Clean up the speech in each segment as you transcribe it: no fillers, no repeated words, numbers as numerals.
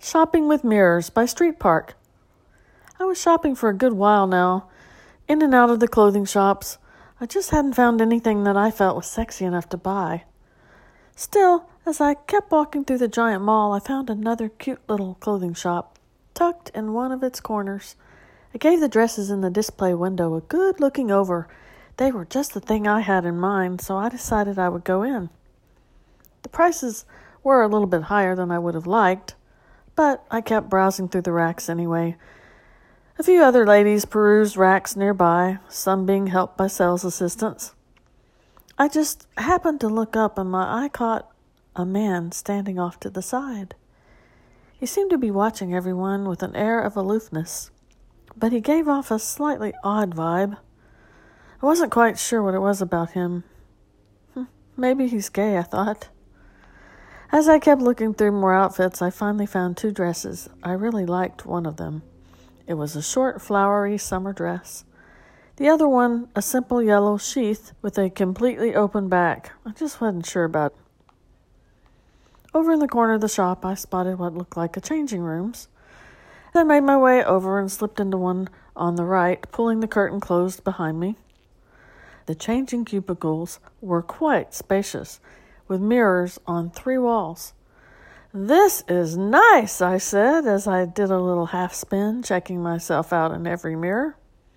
Shopping with Mirrors by Street Park. I was shopping for a good while now, in and out of the clothing shops. I just hadn't found anything that I felt was sexy enough to buy. Still, as I kept walking through the giant mall, I found another cute little clothing shop, tucked in one of its corners. I gave the dresses in the display window a good looking over. They were just the thing I had in mind, so I decided I would go in. The prices were a little bit higher than I would have liked, but I kept browsing through the racks anyway. A few other ladies perused racks nearby, some being helped by sales assistants. I just happened to look up and my eye caught a man standing off to the side. He seemed to be watching everyone with an air of aloofness, but he gave off a slightly odd vibe. I wasn't quite sure what it was about him. Maybe he's gay, I thought. As I kept looking through more outfits, I finally found 2 dresses. I really liked one of them. It was a short, flowery summer dress. The other one, a simple yellow sheath with a completely open back. I just wasn't sure about it. Over in the corner of the shop, I spotted what looked like a changing rooms. I made my way over and slipped into one on the right, pulling the curtain closed behind me. The changing cubicles were quite spacious, with mirrors on 3 walls. "This is nice," I said as I did a little half spin, checking myself out in every mirror.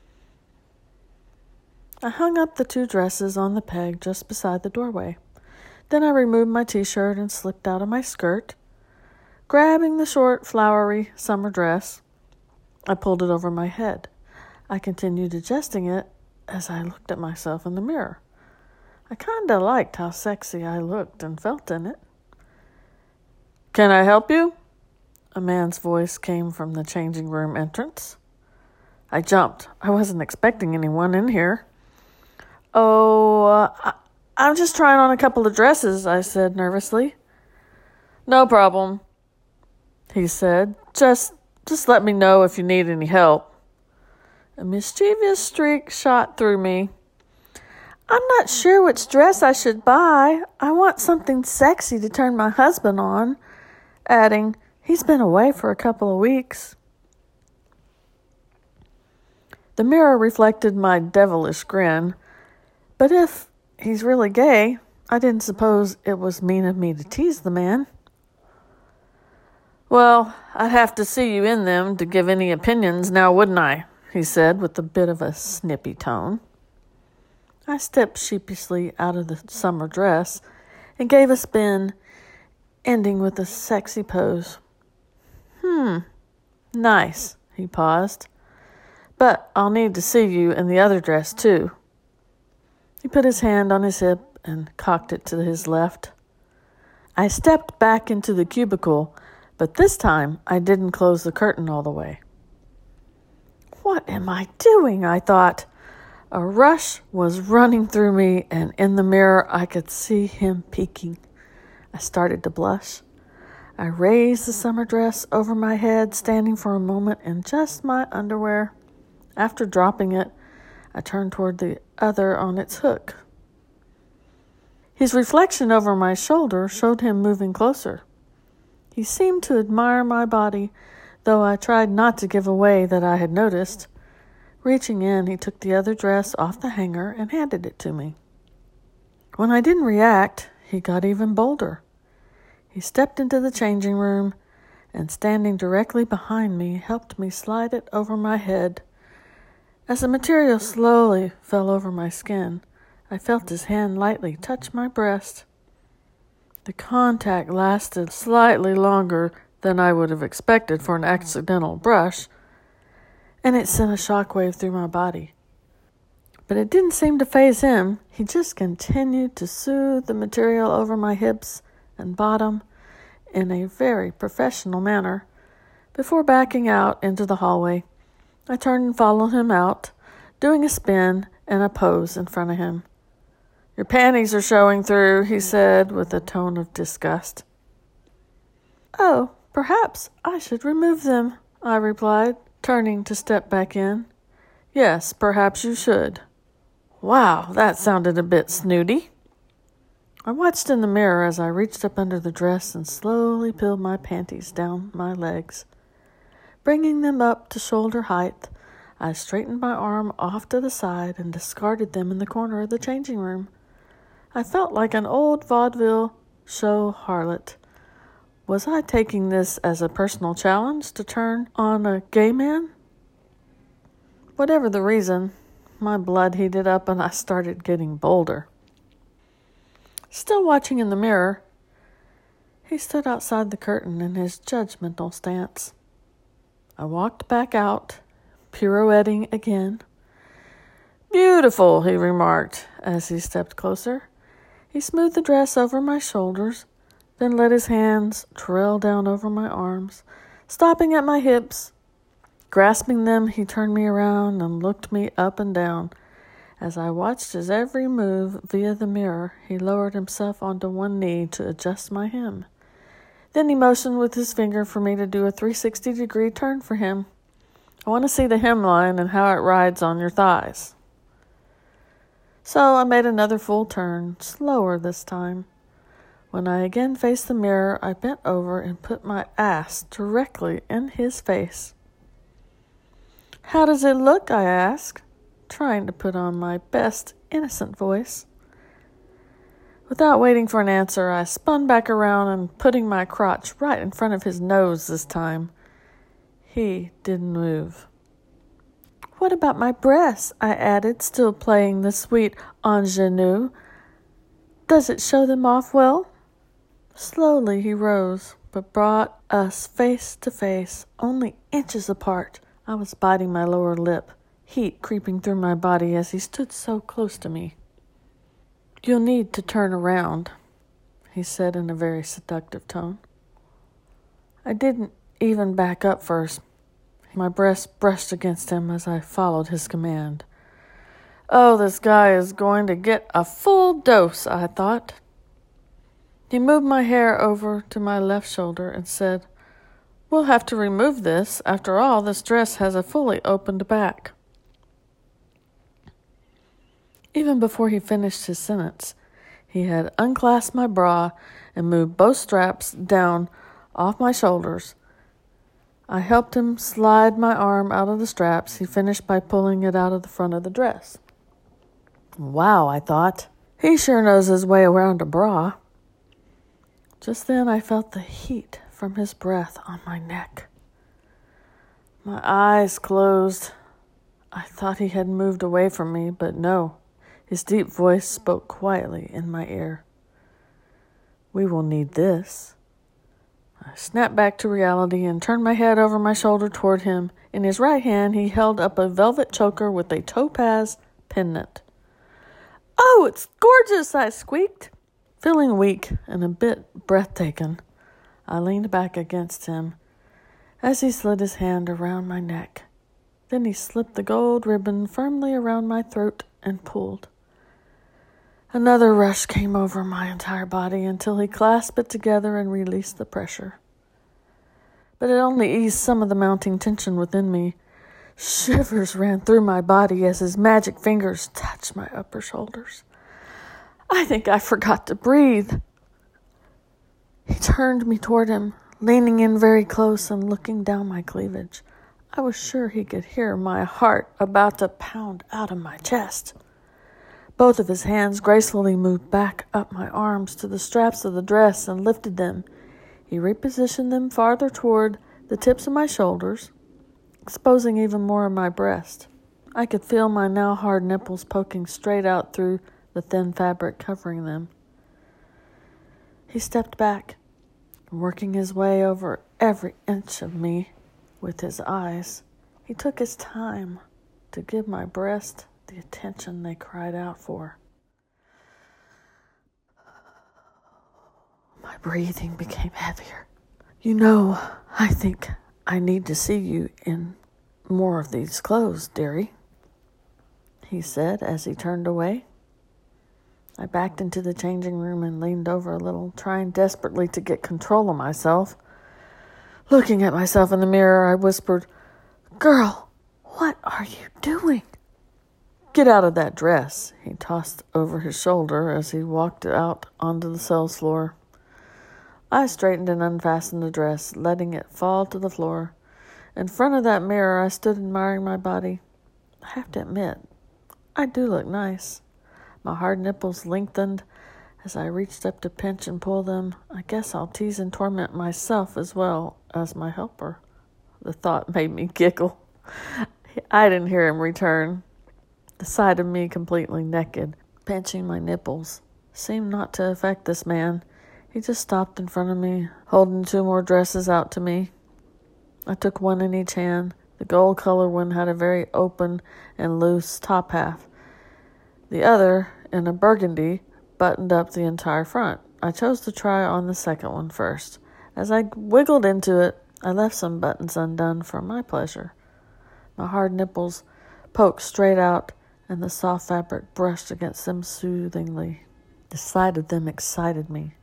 I hung up the 2 dresses on the peg just beside the doorway. Then I removed my t-shirt and slipped out of my skirt. Grabbing the short, flowery summer dress, I pulled it over my head. I continued adjusting it as I looked at myself in the mirror. I kinda liked how sexy I looked and felt in it. "Can I help you?" A man's voice came from the changing room entrance. I jumped. I wasn't expecting anyone in here. I'm just trying on a couple of dresses," I said nervously. "No problem," he said. Just let me know if you need any help." A mischievous streak shot through me. "I'm not sure which dress I should buy. I want something sexy to turn my husband on," adding, "He's been away for a couple of weeks." The mirror reflected my devilish grin, but if he's really gay, I didn't suppose it was mean of me to tease the man. "Well, I'd have to see you in them to give any opinions now, wouldn't I?" he said with a bit of a snippy tone. I stepped sheepishly out of the summer dress and gave a spin, ending with a sexy pose. Nice," he paused. "But I'll need to see you in the other dress, too." He put his hand on his hip and cocked it to his left. I stepped back into the cubicle, but this time I didn't close the curtain all the way. "What am I doing?" I thought. A rush was running through me, and in the mirror I could see him peeking. I started to blush. I raised the summer dress over my head, standing for a moment in just my underwear. After dropping it, I turned toward the other on its hook. His reflection over my shoulder showed him moving closer. He seemed to admire my body, though I tried not to give away that I had noticed. Reaching in, he took the other dress off the hanger and handed it to me. When I didn't react, he got even bolder. He stepped into the changing room and, standing directly behind me, helped me slide it over my head. As the material slowly fell over my skin, I felt his hand lightly touch my breast. The contact lasted slightly longer than I would have expected for an accidental brush, and it sent a shockwave through my body. But it didn't seem to faze him. He just continued to soothe the material over my hips and bottom in a very professional manner. Before backing out into the hallway, I turned and followed him out, doing a spin and a pose in front of him. "Your panties are showing through," he said with a tone of disgust. "Oh, perhaps I should remove them," I replied, turning to step back in. "Yes, perhaps you should." "Wow, that sounded a bit snooty." I watched in the mirror as I reached up under the dress and slowly peeled my panties down my legs. Bringing them up to shoulder height, I straightened my arm off to the side and discarded them in the corner of the changing room. I felt like an old vaudeville show harlot. Was I taking this as a personal challenge to turn on a gay man? Whatever the reason, my blood heated up and I started getting bolder. Still watching in the mirror, he stood outside the curtain in his judgmental stance. I walked back out, pirouetting again. "Beautiful," he remarked as he stepped closer. He smoothed the dress over my shoulders, then let his hands trail down over my arms, stopping at my hips. Grasping them, he turned me around and looked me up and down. As I watched his every move via the mirror, he lowered himself onto one knee to adjust my hem. Then he motioned with his finger for me to do a 360-degree turn for him. "I want to see the hemline and how it rides on your thighs." So I made another full turn, slower this time. When I again faced the mirror, I bent over and put my ass directly in his face. "How does it look?" I asked, trying to put on my best innocent voice. Without waiting for an answer, I spun back around and putting my crotch right in front of his nose this time. He didn't move. "What about my breasts?" I added, still playing the sweet ingenue. "Does it show them off well?" Slowly he rose, but brought us face to face, only inches apart. I was biting my lower lip, heat creeping through my body as he stood so close to me. "You'll need to turn around," he said in a very seductive tone. I didn't even back up first. My breast brushed against him as I followed his command. Oh, this guy is going to get a full dose, I thought. He moved my hair over to my left shoulder and said, "We'll have to remove this. After all, this dress has a fully opened back." Even before he finished his sentence, he had unclasped my bra and moved both straps down off my shoulders. I helped him slide my arm out of the straps. He finished by pulling it out of the front of the dress. Wow, I thought. He sure knows his way around a bra. Just then I felt the heat from his breath on my neck. My eyes closed. I thought he had moved away from me, but no. His deep voice spoke quietly in my ear. "We will need this." I snapped back to reality and turned my head over my shoulder toward him. In his right hand, he held up a velvet choker with a topaz pendant. "Oh, it's gorgeous," I squeaked. Feeling weak and a bit breathtaking, I leaned back against him as he slid his hand around my neck. Then he slipped the gold ribbon firmly around my throat and pulled. Another rush came over my entire body until he clasped it together and released the pressure. But it only eased some of the mounting tension within me. Shivers ran through my body as his magic fingers touched my upper shoulders. I think I forgot to breathe. He turned me toward him, leaning in very close and looking down my cleavage. I was sure he could hear my heart about to pound out of my chest. Both of his hands gracefully moved back up my arms to the straps of the dress and lifted them. He repositioned them farther toward the tips of my shoulders, exposing even more of my breast. I could feel my now hard nipples poking straight out through the thin fabric covering them. He stepped back, working his way over every inch of me with his eyes. He took his time to give my breast the attention they cried out for. My breathing became heavier. "You know, I think I need to see you in more of these clothes, dearie," he said as he turned away. I backed into the changing room and leaned over a little, trying desperately to get control of myself. Looking at myself in the mirror, I whispered, "Girl, what are you doing?" "Get out of that dress," he tossed over his shoulder as he walked out onto the cells floor. I straightened and unfastened the dress, letting it fall to the floor. In front of that mirror, I stood admiring my body. I have to admit, I do look nice. My hard nipples lengthened as I reached up to pinch and pull them. I guess I'll tease and torment myself as well as my helper. The thought made me giggle. I didn't hear him return. The sight of me completely naked, pinching my nipples, seemed not to affect this man. He just stopped in front of me, holding 2 more dresses out to me. I took one in each hand. The gold color one had a very open and loose top half. The other, in a burgundy, buttoned up the entire front. I chose to try on the second one first. As I wiggled into it, I left some buttons undone for my pleasure. My hard nipples poked straight out, and the soft fabric brushed against them soothingly. The sight of them excited me.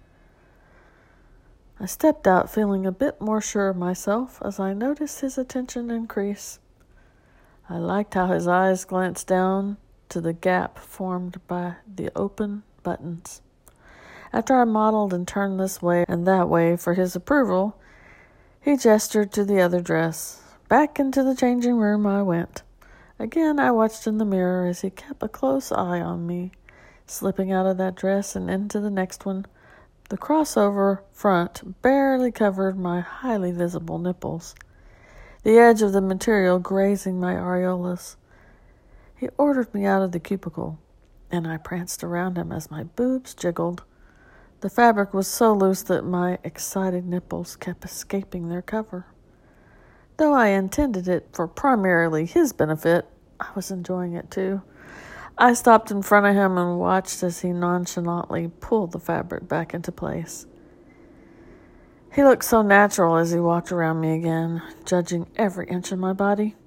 I stepped out feeling a bit more sure of myself as I noticed his attention increase. I liked how his eyes glanced down to the gap formed by the open buttons. After I modeled and turned this way and that way for his approval, he gestured to the other dress. Back into the changing room I went. Again I watched in the mirror as he kept a close eye on me, slipping out of that dress and into the next one. The crossover front barely covered my highly visible nipples, the edge of the material grazing my areolas. He ordered me out of the cubicle, and I pranced around him as my boobs jiggled. The fabric was so loose that my excited nipples kept escaping their cover. Though I intended it for primarily his benefit, I was enjoying it too. I stopped in front of him and watched as he nonchalantly pulled the fabric back into place. He looked so natural as he walked around me again, judging every inch of my body.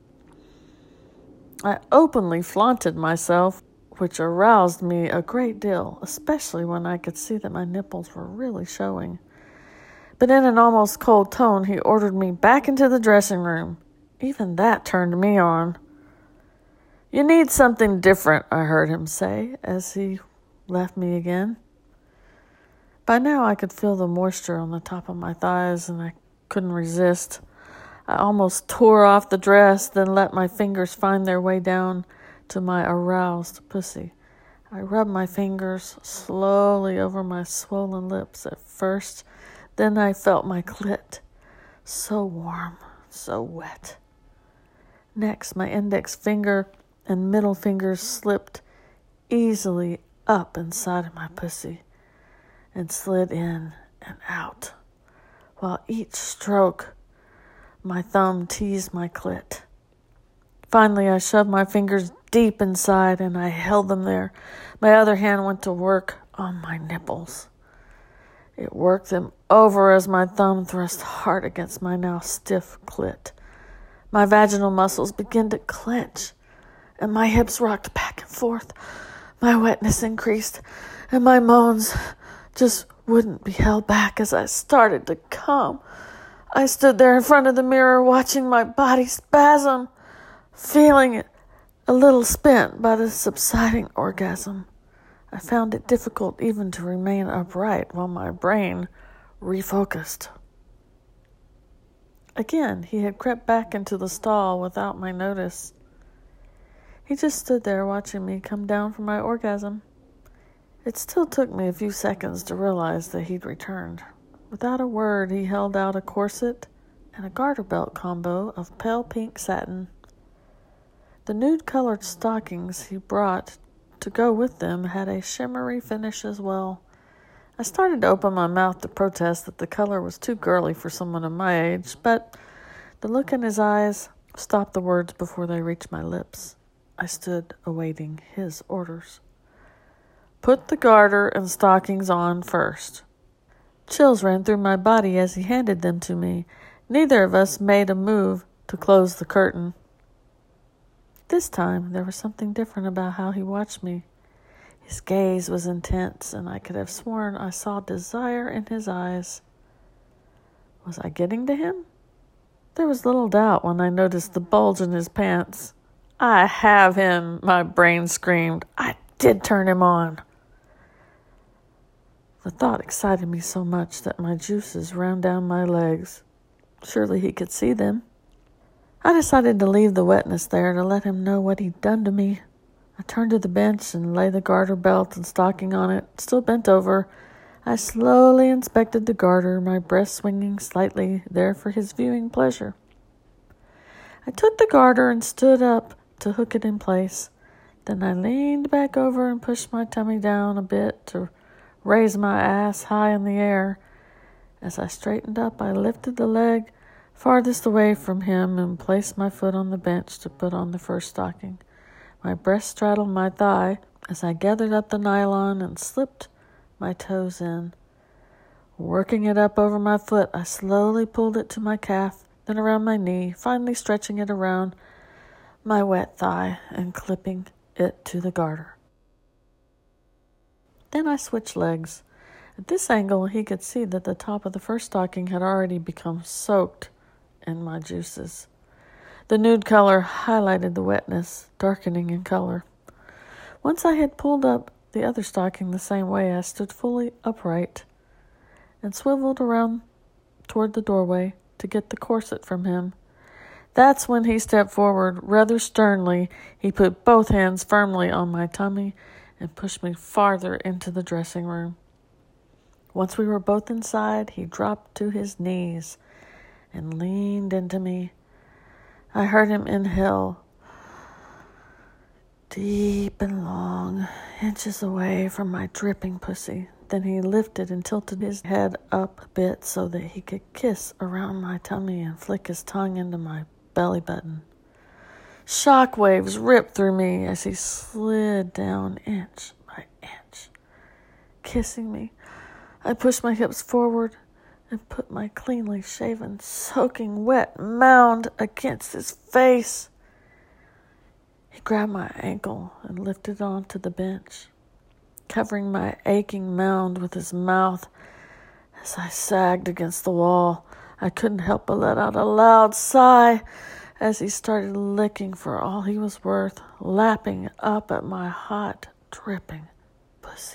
I openly flaunted myself, which aroused me a great deal, especially when I could see that my nipples were really showing. But in an almost cold tone, he ordered me back into the dressing room. Even that turned me on. "You need something different," I heard him say as he left me again. By now I could feel the moisture on the top of my thighs, and I couldn't resist. I almost tore off the dress, then let my fingers find their way down to my aroused pussy. I rubbed my fingers slowly over my swollen lips at first, then I felt my clit, so warm, so wet. Next, my index finger and middle fingers slipped easily up inside of my pussy and slid in and out, while each stroke my thumb teased my clit. Finally, I shoved my fingers deep inside and I held them there. My other hand went to work on my nipples. It worked them over as my thumb thrust hard against my now stiff clit. My vaginal muscles began to clench, and my hips rocked back and forth. My wetness increased, and my moans just wouldn't be held back as I started to come. I stood there in front of the mirror watching my body spasm, feeling a little spent by the subsiding orgasm. I found it difficult even to remain upright while my brain refocused. Again, he had crept back into the stall without my notice. He just stood there watching me come down from my orgasm. It still took me a few seconds to realize that he'd returned. Without a word, he held out a corset and a garter belt combo of pale pink satin. The nude-colored stockings he brought to go with them had a shimmery finish as well. I started to open my mouth to protest that the color was too girly for someone of my age, but the look in his eyes stopped the words before they reached my lips. I stood awaiting his orders. "Put the garter and stockings on first." Chills ran through my body as he handed them to me. Neither of us made a move to close the curtain. This time, there was something different about how he watched me. His gaze was intense, and I could have sworn I saw desire in his eyes. Was I getting to him? There was little doubt when I noticed the bulge in his pants. I have him, my brain screamed. I did turn him on. The thought excited me so much that my juices ran down my legs. Surely he could see them. I decided to leave the wetness there to let him know what he'd done to me. I turned to the bench and laid the garter belt and stocking on it, still bent over. I slowly inspected the garter, my breast swinging slightly there for his viewing pleasure. I took the garter and stood up to hook it in place. Then I leaned back over and pushed my tummy down a bit to raise my ass high in the air. As I straightened up, I lifted the leg farthest away from him and placed my foot on the bench to put on the first stocking. My breast straddled my thigh as I gathered up the nylon and slipped my toes in. Working it up over my foot, I slowly pulled it to my calf, then around my knee, finally stretching it around my wet thigh and clipping it to the garter. Then I switched legs. At this angle, he could see that the top of the first stocking had already become soaked in my juices. The nude color highlighted the wetness, darkening in color. Once I had pulled up the other stocking the same way, I stood fully upright and swiveled around toward the doorway to get the corset from him. That's when he stepped forward. Rather sternly, he put both hands firmly on my tummy and pushed me farther into the dressing room. Once we were both inside, he dropped to his knees and leaned into me. I heard him inhale deep and long, inches away from my dripping pussy. Then he lifted and tilted his head up a bit so that he could kiss around my tummy and flick his tongue into my belly button. Shock waves ripped through me as he slid down inch by inch, kissing me. I pushed my hips forward and put my cleanly shaven, soaking wet mound against his face. He grabbed my ankle and lifted it onto the bench, covering my aching mound with his mouth. As I sagged against the wall, I couldn't help but let out a loud sigh as he started licking for all he was worth, lapping up at my hot, dripping pussy.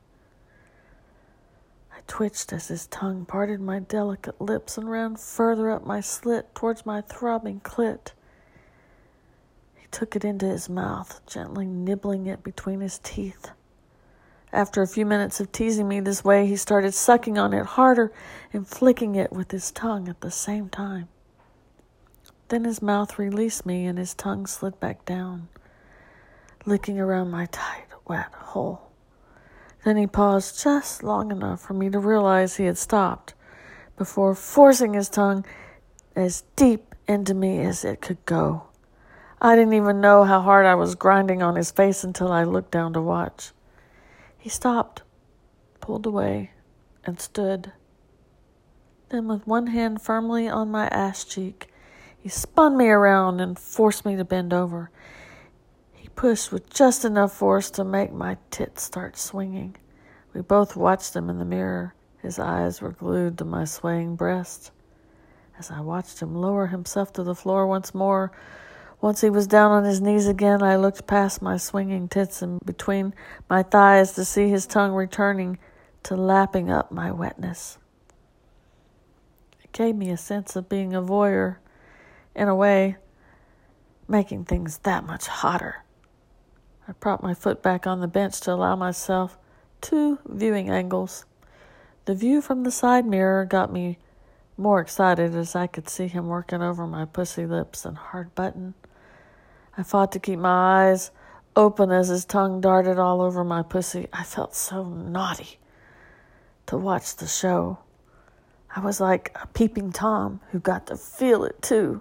I twitched as his tongue parted my delicate lips and ran further up my slit towards my throbbing clit. He took it into his mouth, gently nibbling it between his teeth. After a few minutes of teasing me this way, he started sucking on it harder and flicking it with his tongue at the same time. Then his mouth released me and his tongue slid back down, licking around my tight, wet hole. Then he paused just long enough for me to realize he had stopped before forcing his tongue as deep into me as it could go. I didn't even know how hard I was grinding on his face until I looked down to watch. He stopped, pulled away, and stood. Then with one hand firmly on my ass cheek, he spun me around and forced me to bend over. He pushed with just enough force to make my tits start swinging. We both watched him in the mirror. His eyes were glued to my swaying breast. As I watched him lower himself to the floor once more, once he was down on his knees again, I looked past my swinging tits and between my thighs to see his tongue returning to lapping up my wetness. It gave me a sense of being a voyeur, in a way, making things that much hotter. I propped my foot back on the bench to allow myself 2 viewing angles. The view from the side mirror got me more excited as I could see him working over my pussy lips and hard button. I fought to keep my eyes open as his tongue darted all over my pussy. I felt so naughty to watch the show. I was like a peeping Tom who got to feel it too.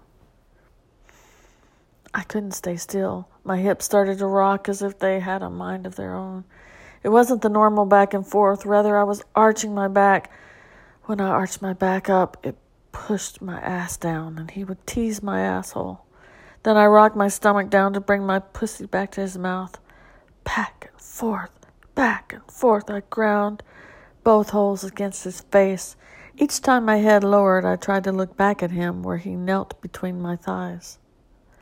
I couldn't stay still. My hips started to rock as if they had a mind of their own. It wasn't the normal back and forth. Rather, I was arching my back. When I arched my back up, it pushed my ass down, and he would tease my asshole. Then I rocked my stomach down to bring my pussy back to his mouth. Back and forth, I ground both holes against his face. Each time my head lowered, I tried to look back at him where he knelt between my thighs.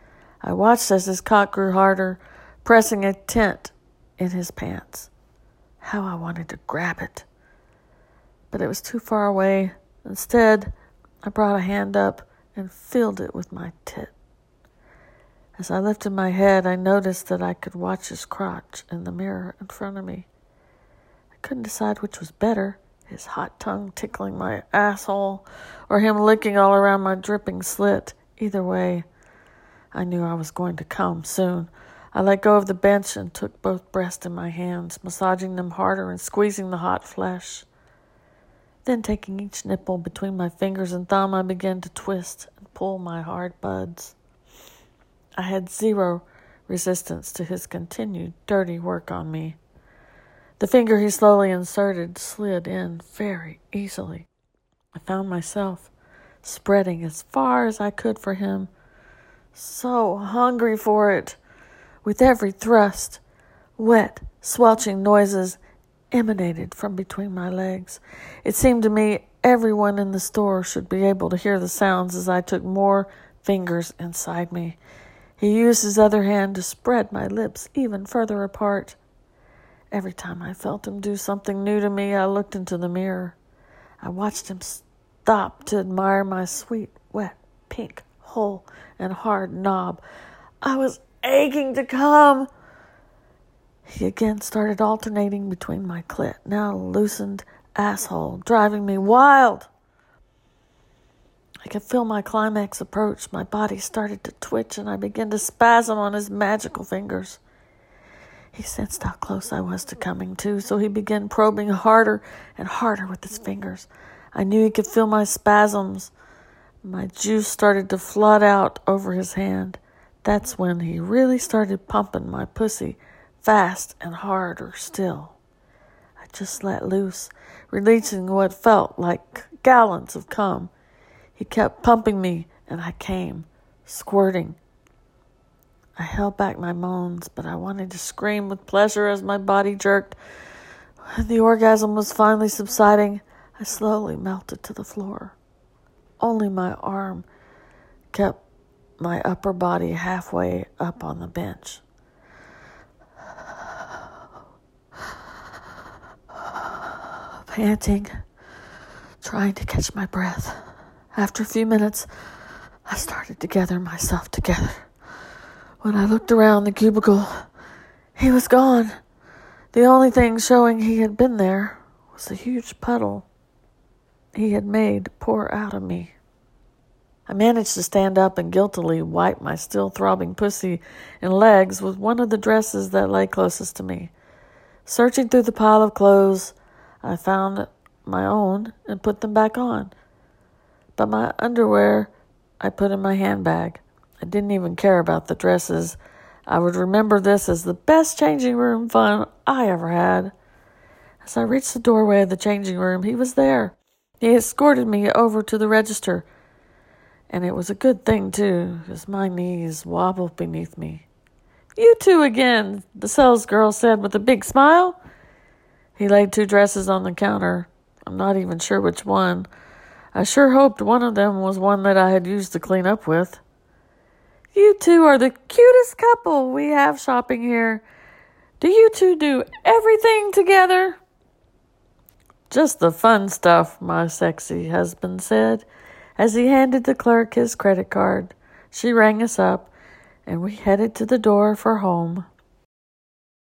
I watched as his cock grew harder, pressing a tent in his pants. How I wanted to grab it. But it was too far away. Instead, I brought a hand up and filled it with my tit. As I lifted my head, I noticed that I could watch his crotch in the mirror in front of me. I couldn't decide which was better, his hot tongue tickling my asshole or him licking all around my dripping slit. Either way, I knew I was going to come soon. I let go of the bench and took both breasts in my hands, massaging them harder and squeezing the hot flesh. Then, taking each nipple between my fingers and thumb, I began to twist and pull my hard buds. I had zero resistance to his continued dirty work on me. The finger he slowly inserted slid in very easily. I found myself spreading as far as I could for him, so hungry for it. With every thrust, wet, swelching noises emanated from between my legs. It seemed to me everyone in the store should be able to hear the sounds as I took more fingers inside me. He used his other hand to spread my lips even further apart. Every time I felt him do something new to me, I looked into the mirror. I watched him stop to admire my sweet, wet, pink, whole, and hard knob. I was aching to come. He again started alternating between my clit, now loosened asshole, driving me wild. I could feel my climax approach. My body started to twitch, and I began to spasm on his magical fingers. He sensed how close I was to coming to, so he began probing harder and harder with his fingers. I knew he could feel my spasms. My juice started to flood out over his hand. That's when he really started pumping my pussy fast and harder still. I just let loose, releasing what felt like gallons of cum. He kept pumping me, and I came, squirting. I held back my moans, but I wanted to scream with pleasure as my body jerked. When the orgasm was finally subsiding, I slowly melted to the floor. Only my arm kept my upper body halfway up on the bench. Panting, trying to catch my breath. After a few minutes, I started to gather myself together. When I looked around the cubicle, he was gone. The only thing showing he had been there was a huge puddle he had made pour out of me. I managed to stand up and guiltily wipe my still throbbing pussy and legs with one of the dresses that lay closest to me. Searching through the pile of clothes, I found my own and put them back on. But my underwear I put in my handbag. I didn't even care about the dresses. I would remember this as the best changing room fun I ever had. As I reached the doorway of the changing room, he was there. He escorted me over to the register. And it was a good thing, too, because my knees wobbled beneath me. "You two again," the sales girl said with a big smile. He laid 2 dresses on the counter. I'm not even sure which one. I sure hoped one of them was one that I had used to clean up with. "You two are the cutest couple we have shopping here. Do you two do everything together?" "Just the fun stuff," my sexy husband said, as he handed the clerk his credit card. She rang us up, and we headed to the door for home.